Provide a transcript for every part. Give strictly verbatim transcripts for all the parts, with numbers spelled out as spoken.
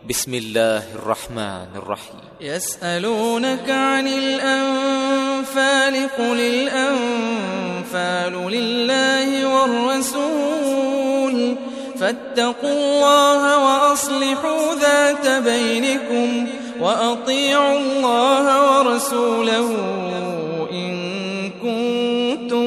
بسم الله الرحمن الرحيم. يسألونك عن الأنفال قل الأنفال لله والرسول فاتقوا الله وأصلحوا ذات بينكم وأطيعوا الله ورسوله إن كنتم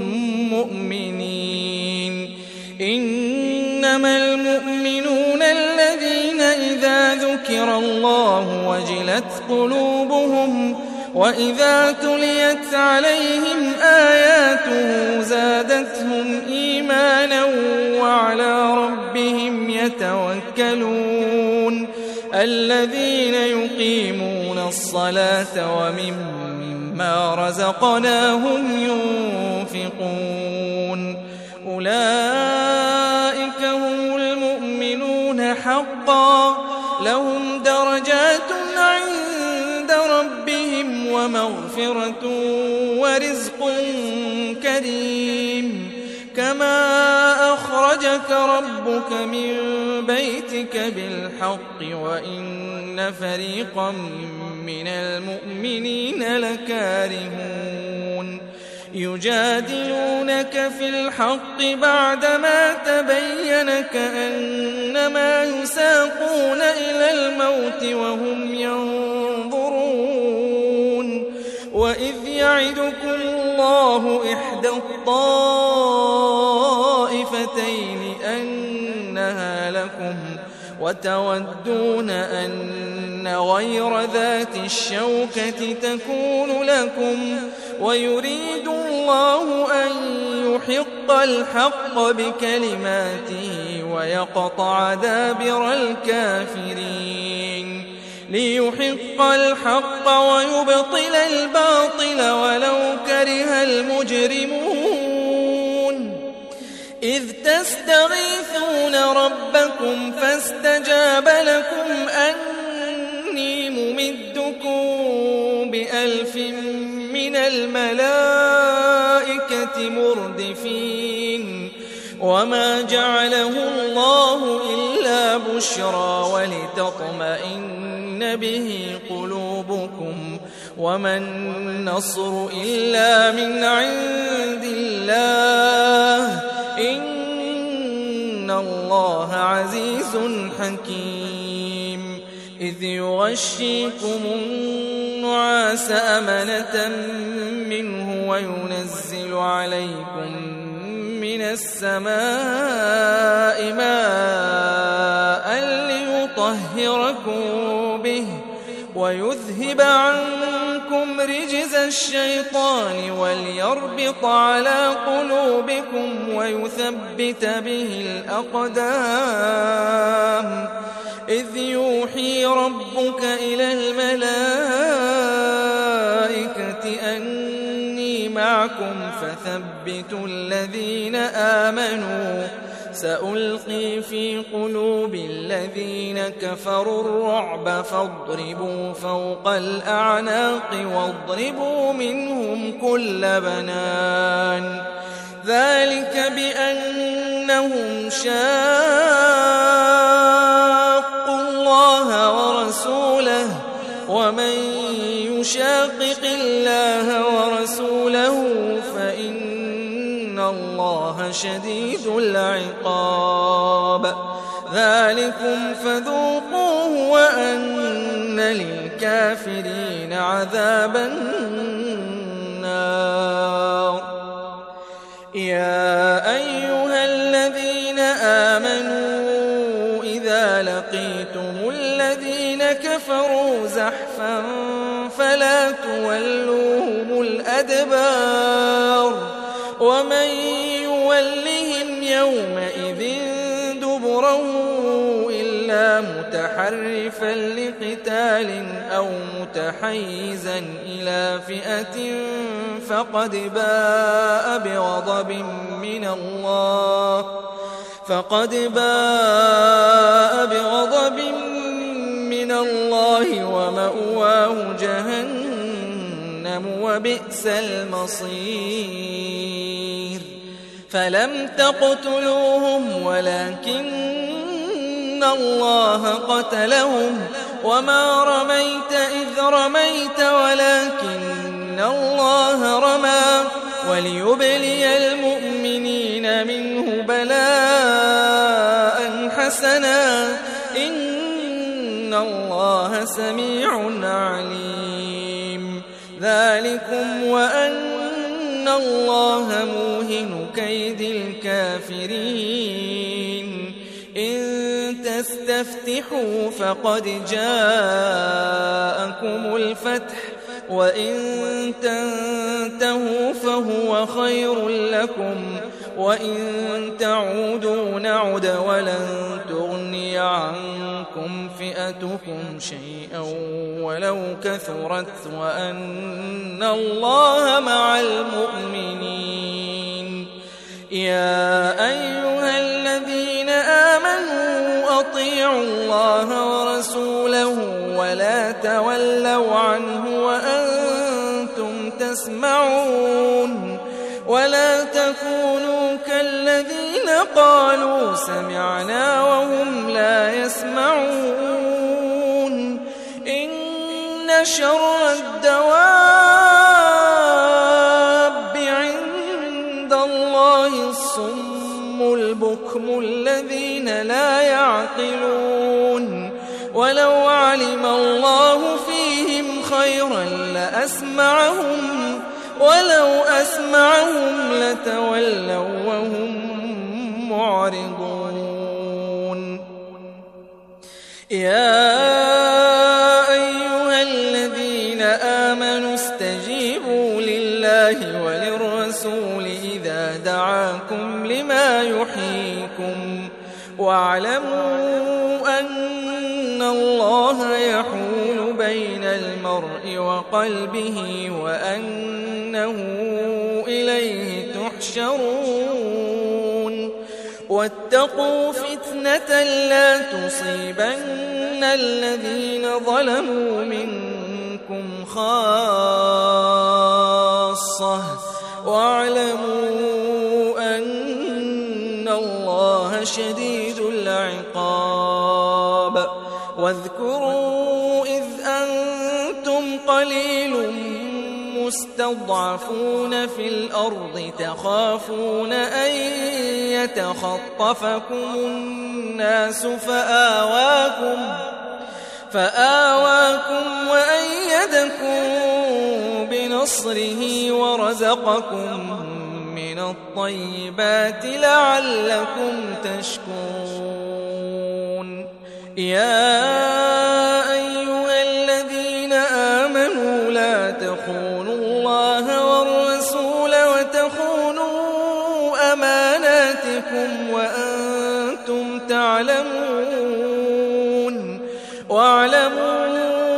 مؤمنين. إنما المؤمنون الذين إذا ذكر الله وجلت قلوبهم وإذا تليت عليهم آياته زادتهم إيمانا وعلى ربهم يتوكلون. الذين يقيمون الصلاة ومما رزقناهم ينفقون أولئك هم المؤمنون حقا لهم درجات عند ربهم ومغفرة ورزق كريم. كما أخرجك ربك من بيتك بالحق وإن فريقا من المؤمنين لكارهون يجادلونك في الحق بعدما تبين كأنما يساقون إلى الموت وهم ينظرون. وإذ يعدكم الله إحدى الطائفتين أنها لكم وتودون أن غير ذات الشوكة تكون لكم ويريد الله أن يحق الحق بكلماته ويقطع دابر الكافرين ليحق الحق ويبطل الباطل ولو كره المجرمون. إذ تستغيثون ربكم فاستجاب لكم أني ممدكم بألف من الملائكة مردفين. وما جعله الله إلا بشرى ولتطمئن به قلوبكم وما النصر إلا من عند الله إن الله عزيز حكيم. إذ يغشيكم النعاس أمنة منه وينزل عليكم من السماء ماء ليطهركم به ويذهب عنكم رجز الشيطان وليربط على قلوبكم ويثبت به الأقدام. إذ يوحي ربك إلى الملائكة أني معكم فثبتوا الذين آمنوا سألقي في قلوب الذين كفروا الرعب فاضربوا فوق الأعناق واضربوا منهم كل بنان. ذلك بأنهم شاقوا الله ورسوله ومن يشاقق الله ورسوله فإن الله شديد العقاب. ذلكم فذوقوه وأن للكافرين عذاب النار. يا أيها الذين آمنوا إذا لقيتم الذين كفروا زحفا فلا تولوهم الأدبار ومن يولهم يومئذ دبره إلا متحرفا لقتال أو متحيزا إلى فئة فقد باء بغضب من الله فقد باء بغضب من الله ومأواه جهنم وبئس المصير. فلم تقتلوهم ولكن إن الله قتلهم وما رميت إذ رميت ولكن الله رمى وليبلي المؤمنين منه بلاء حسنا إن الله سميع عليم ذلكم وأن الله موهن كيد الكافرين إن تستفتحوا فقد جاءكم الفتح وإن تنتهوا فهو خير لكم وإن تعودوا نعد ولن تغني عنكم فئتكم شيئا ولو كثرت وأن الله مع المؤمنين يا أيها الذين آمنوا أطيعوا الله ورسوله ولا تولوا عنه وأنتم تسمعون ولا تكونوا كالذين قالوا سمعنا وهم لا يسمعون إن شر الدواب عند الله الصم البكم الذين لا يعقلون ولو علم الله فيهم خيرا لأسمعهم ولو أسمعهم لتولوا وهم معرضون يا أيها الذين آمنوا استجيبوا لله وللرسول إذا دعاكم لما يحييكم واعلموا أن الله يحول بين المرء وقلبه وأنه إليه تحشرون واتقوا فتنة لا تصيبن الذين ظلموا منكم خاصة واعلموا أن الله شديد العقاب واذكروا إذ أنتم قليل مستضعفون في الأرض تخافون أن يتخطفكم الناس فآواكم فآواكم وأيدكم بنصره ورزقكم من الطيبات لعلكم تشكرون يا أيها الذين آمنوا لا تخونوا الله والرسول وتخونوا أماناتكم وأنتم تعلمون واعلموا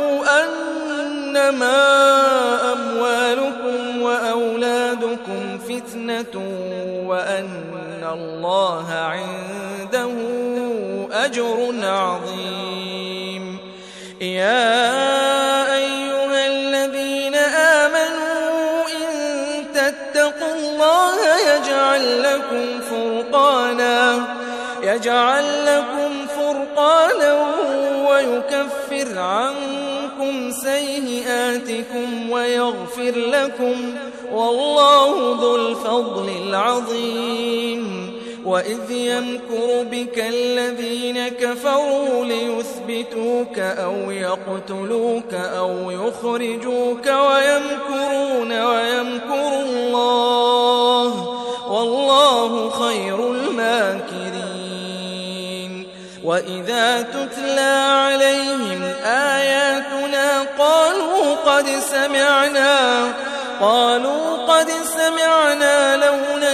أنما أموالكم وأولادكم فتنة وأن الله عنده أجر عظيم يا أيها الذين آمنوا إن تتقوا الله يجعل لكم فرقانا يجعل لكم فرقانا ويكفر عنكم سيئاتكم ويغفر لكم والله ذو الفضل العظيم وإذ يمكر بك الذين كفروا ليثبتوك أو يقتلوك أو يخرجوك ويمكرون ويمكر الله والله خير الماكرين وإذا تتلى عليهم آياتنا قالوا قد سمعنا قالوا قد سمعنا لو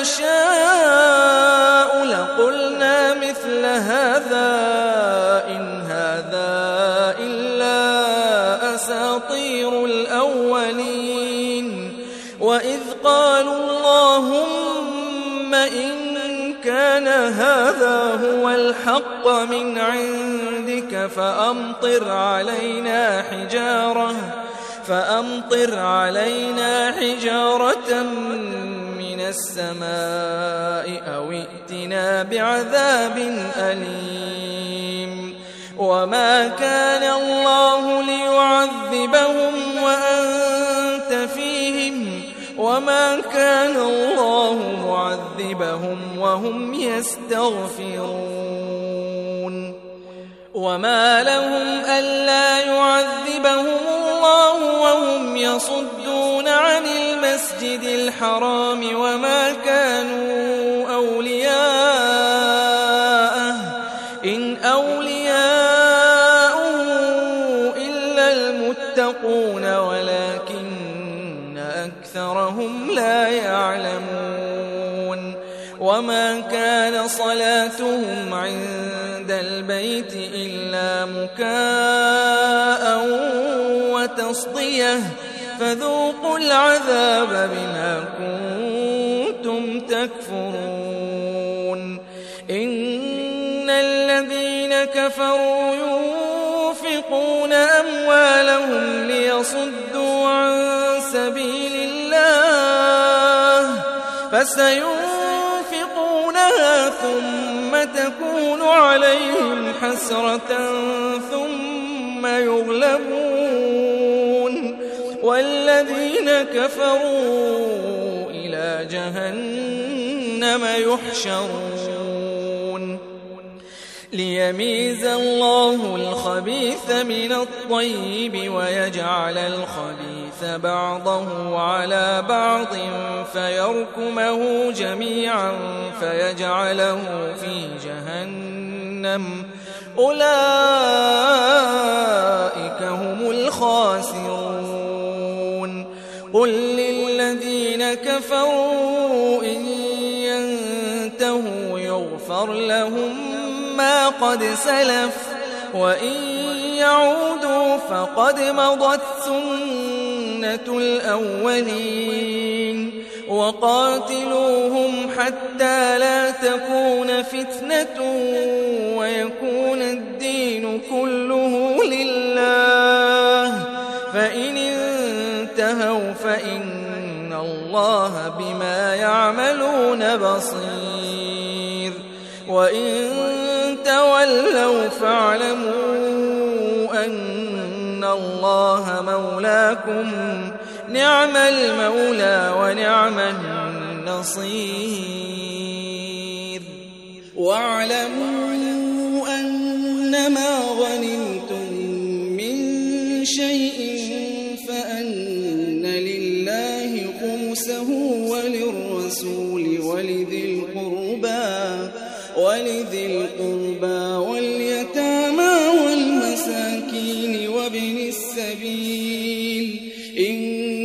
نشاء لقلنا مثل هذا إن هذا إلا أساطير الأولين وإذ قالوا اللهم إن كان هذا هو الحق من عندك فأمطر علينا حجارة فأمطر علينا حجارة من السماء أو ائتنا بعذاب أليم وما كان الله ليعذبهم وأنت فيهم وما كان الله معذبهم وهم يستغفرون وما لهم ألا يعذبهم الله وهم يصدون عن المسجد الحرام وما كانوا أولياءه إن أولياءه إلا المتقون ولكن أكثرهم لا يعلمون وما كان صلاتهم عند البيت إلا مكاء وتصدية فذوقوا العذاب بما كنتم تكفرون إن الذين كفروا ينفقون أموالهم ليصدوا عن سبيل الله فسينفقونها ثم تكون عليهم حسرة ثم يغلبون والذين كفروا إلى جهنم يحشرون ليميز الله الخبيث من الطيب ويجعل الخبيث بعضه على بعض فيركمه جميعا فيجعله في جهنم أولئك هم الخاسرون قل للذين كفروا إن ينتهوا يغفر لهم ما قد سلف وإن يعودوا فقد مضت سنة الأولين وقاتلوهم حتى لا تكون فتنة ويكون الدين كله لله فإن انتهوا فإن الله بما يعملون بصير وإن تولوا فاعلموا أن الله مولاكم نعم المولى ونعم النصير واعلموا أنما غنمتم من شيء فأن لله خمسه وللرسول ولذي القربى ولذي القربى واليتامى والمساكين وابن السبيل إن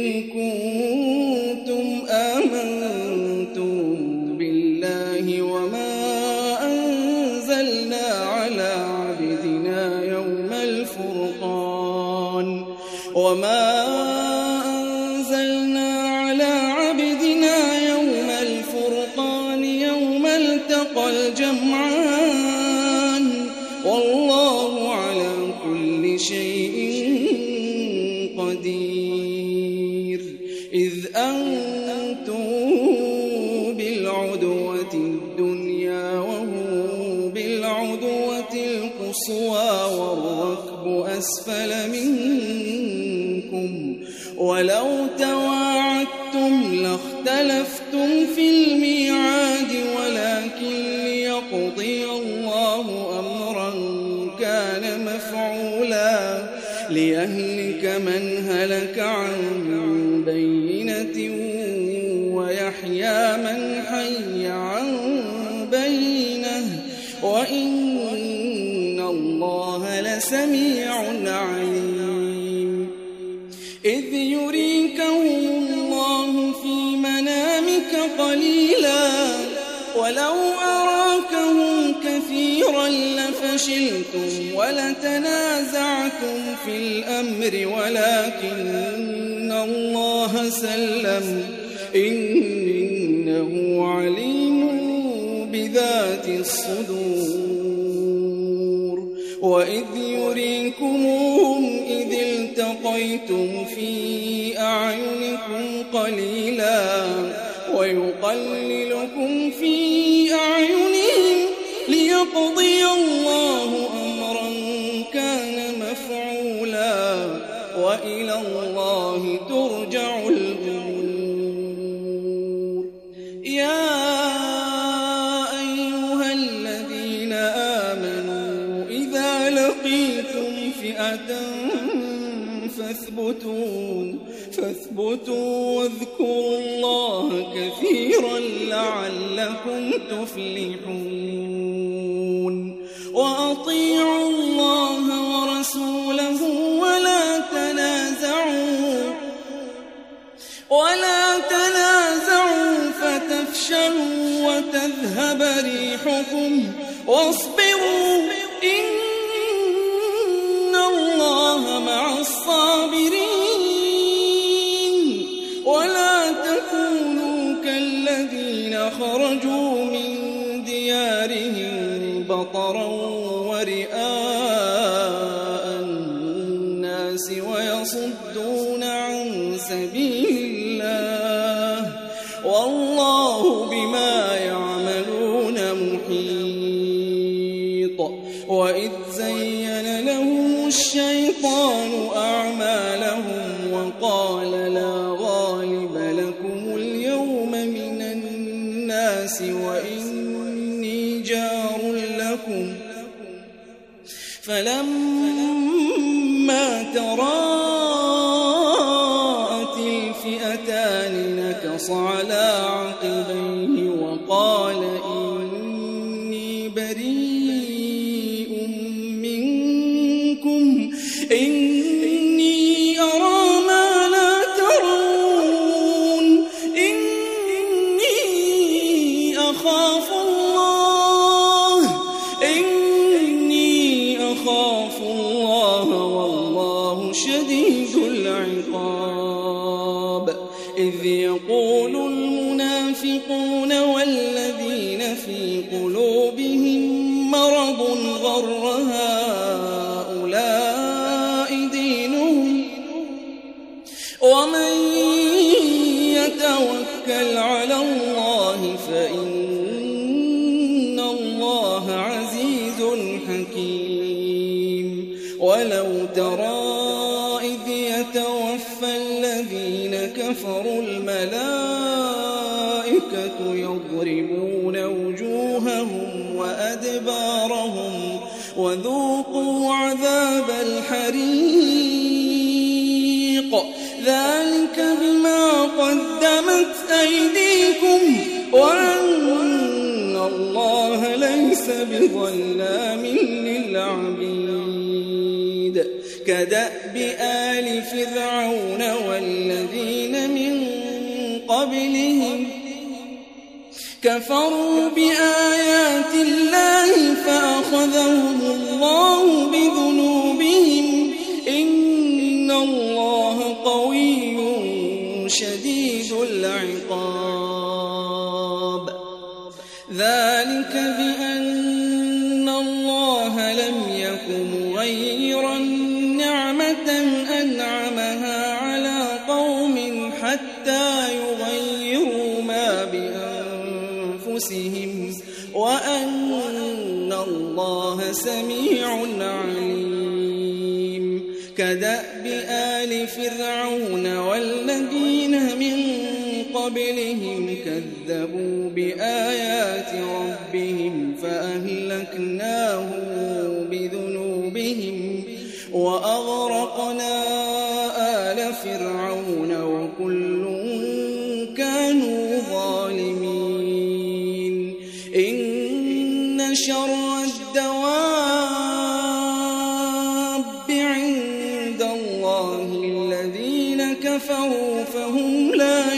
كنتم آمنتم بالله وما أنزلنا على عبدنا يوم الفرقان وما أنزلنا على عبدنا يوم الفرقان يوم التقى الجمعان والله على كل شيء قدير إذ أنتم بالعدوة الدنيا وهم بالعدوة القصوى والركب أسفل منكم ولو تواعدتم لاختلفتم في الميعاد ولكن ليقضي الله أمرا كان مفعولا ليهلك من هلك عن بينة ويحيى من حي عن بينة وإن الله لسميع عليم إذ يريكهم الله في منامك قليلا ولو أراكهم كثيرا لفشلتم ولتنازعتم في الأمر ولكن الله سلم إنه عليم بذات الصدور وإذ يريكموهم إذ التقيتم في أعينكم قليلا ويقللكم في أعينهم ليقضي الله أمرا مفعولا وإلى الله ترجع الأمور. يا أيها الذين آمنوا إذا لقيتم فئة فاثبتوا فاثبتوا واذكروا الله كثيرا لعلكم تفلحون. وأطيعوا الله ورسوله ولا تنازعوا ولا تنازعوا فتفشلوا وتذهب ريحكم واصبروا إن الله مع الصابرين. ولا تكونوا كالذين خرجوا من ديارهم بطرا ورئاء الناس ويصدون عن سبيل الله والله بما يعملون محيط. وإذ زين لهم الشيطان أعمالهم وقال لا غالب لكم اليوم من الناس وإني جار لكم فلما تراءت الفئتان نكص على عقبيه وقال إني بريء منكم إني أرى ما لا ترون إني أخاف الله إني أخاف الله والله شديد العقاب. إذ يقول المنافقون والذين في قلوبهم مرض غر هؤلاء دينهم ومن يتوكل على الله فإن الله عزيز حكيم. ولو ترى إذ يتوفى الذين كفروا الملائكة يضربون وجوههم وأدبارهم وذوقوا عذاب الحريق ذلك بما قدمت أيديكم وأن الله ليس بظلام للعبيد. كدأب آل فرعون والذين من قبلهم كفروا بآيات الله فأخذهم الله بذنوبهم إن الله قوي شديد العقاب. ذلك بأن الله لم يكن مغيرا نعمة أنعمها على قوم حتى يغيروا ما بأنفسهم وأن الله سميع عليم. كدأب آل فرعون والذين من قبلهم كذبوا بآيات ربهم فأهلكناهم بذنوبهم وأغرقنا آل فرعون وكل كانوا ظالمين. إن شر الدواب عند الله الذين كفروا فهم لا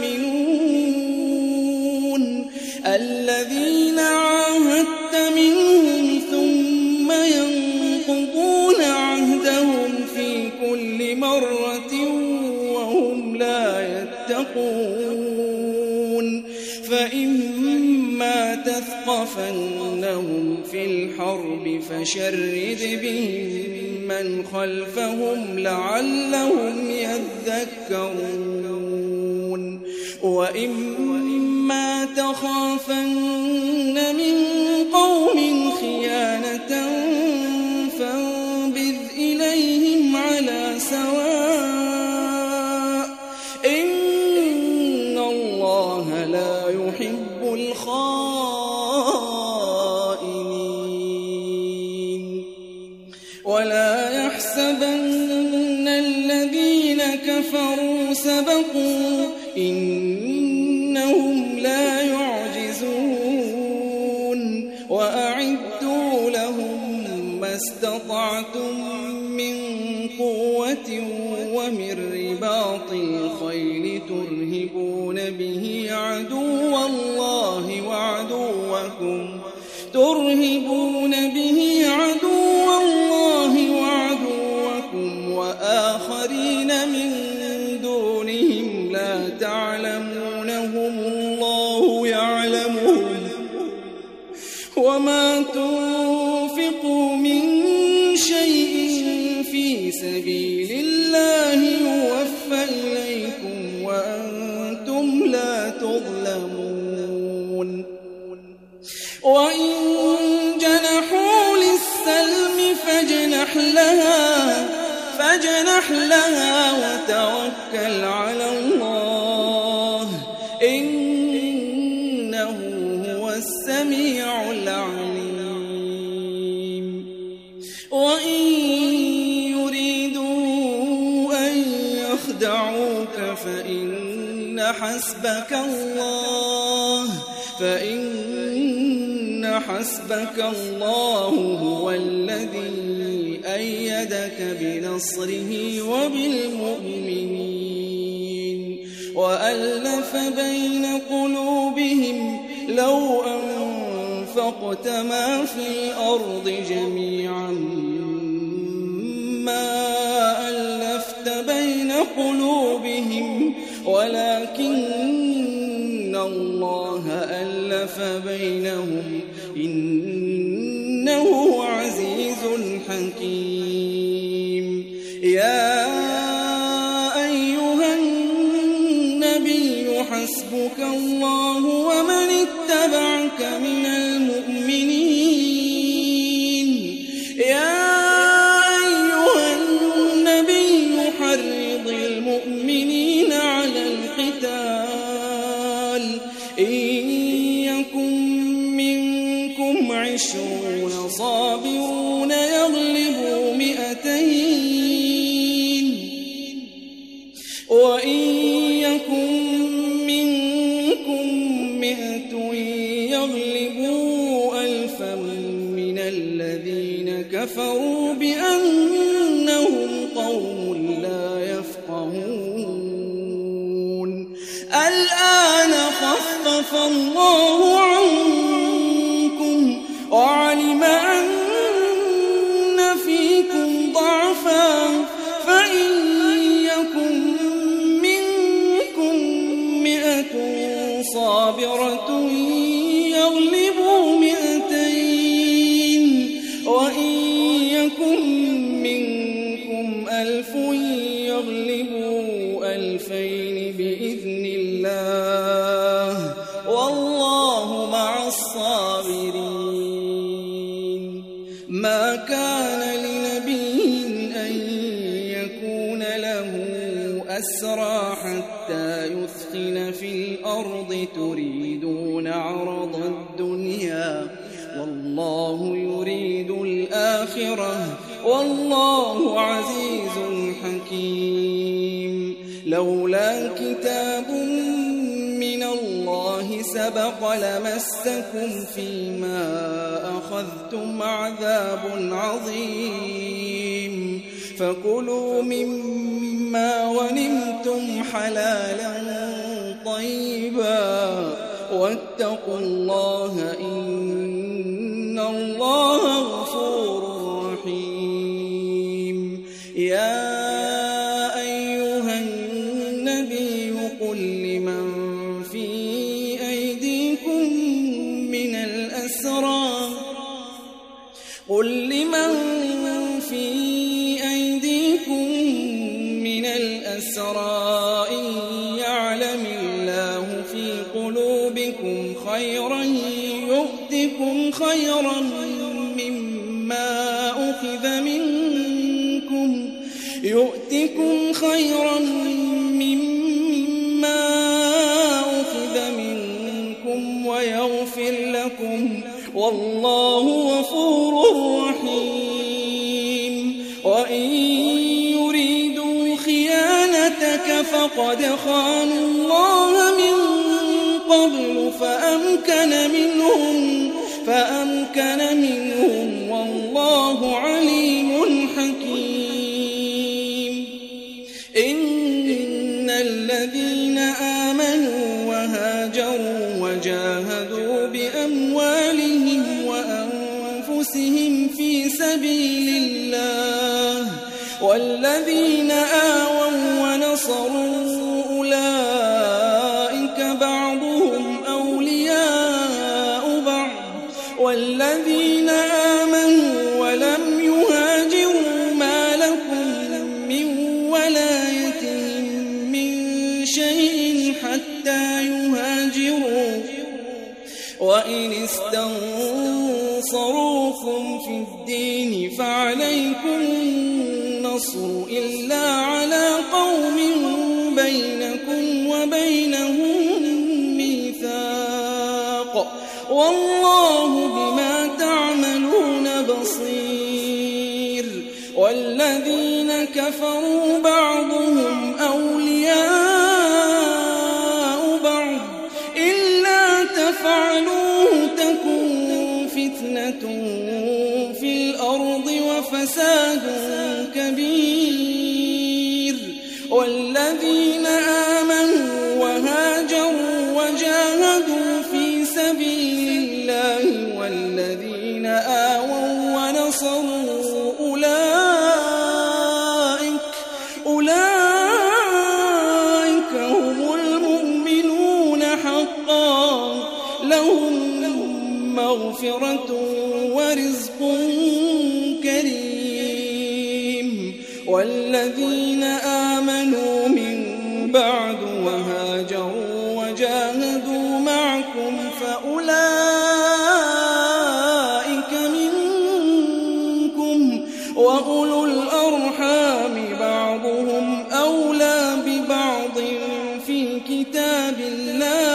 يؤمنون. الذين عاهدت منهم ثم ينقضون عهدهم في كل مرة وهم لا يتقون. فإما تثقفنهم في الحرب فشرد بهم من خلفهم لعلهم يذكرون. وإما تخافن من قوم خيانة فانبذ إليهم ولا يحسبن الذين كفروا سبقوا إنهم لا يعجزون وأعدوا لهم ما استطعتم من قوة ومن رباط الخيل ترهبون به عدو الله وعدوكم ترهبون به عدو الله وعدوكم وآخرين من دونهم لا تعلمونهم الله يعلمهم وما تنفقوا من شيء في سبيل الله يوفى إليكم وأنتم لا تظلمون وإن جنحوا للسلم فاجنح لها فاجنح لها وتوكل على الله إنه هو السميع العليم وإن يريدوا أن يخدعوك فإن حسبك الله فإن حسبك الله هو الذي أيدك بنصره وبالمؤمنين وألف بين قلوبهم لو أنفقت ما في الأرض جميعا ما ألفت بين قلوبهم ولكن الله ألف بينهم إنه عزيز حكيم يا أيها النبي حسبك الله ومن اتبعك من المؤمنين يا أيها النبي حرض المؤمنين على القتال إن يكن منكم عشرون صابرون يغلبوا مئتين وإن يكن منكم مئة يغلبوا ألفا من الذين كفروا بأنهم قوم لا يفقهون الآن خفف الله عنكم وعلم أن فيكم ضعفا فإن يكن منكم مئة صابرة يغلبوا مئتين وإن يكن منكم ألف يغلبوا ألفين بإذن الله والله مع الصابرين ما كان لنبي أن يكون له أسرى حتى يثخن في الأرض تريدون عرض الدنيا والله يريد الآخرة والله عزيز حكيم لولا كتاب من الله سبق لمسكم فيما أخذتم عذاب عظيم فكلوا مما غنمتم حلالا طيبا واتقوا الله إن الله غفور رحيم يا أيها النبي قل لمن في أيديكم من الأسرى قل لمن في أيديكم من الأسرى إن يعلم الله في قلوبكم خيرا يؤتكم خيرا مما أخذ منكم يؤتكم خيرا مما أخذ منكم ويغفر لكم والله غفور رحيم وإن يريدوا خيانتك فقد خانوا الله من قبل فأمكن منهم فأمكن منهم والله عليم حكيم إن الذين آمنوا وهاجروا وجاهدوا بأموالهم وأنفسهم في سبيل الله والذين آووا ونصروا أولئك بعضهم أولياء بعض والذين آمنوا ولم يهاجروا ما لكم من ولايتهم من شيء حتى يهاجروا وإن استنصروكم في الدين فعليكم النصر إلا على قوم بينكم وبينهم ميثاق والله بما تعملون بصير والذين كفروا بعضهم أولياء بعض إلا تفعلوه تكن فتنة في الأرض وفساد كبير والذين آمنوا وهاجروا وجاهدوا في سبيل الله والذين آووا ونصروا أولئك أولئك هم المؤمنون حقا لهم مغفرة ورزق كريم والذين آمنوا من بعد وهاجروا وجاهدوا معكم فأولئك منكم وأولو الأرحام بعضهم أولى ببعض في كتاب الله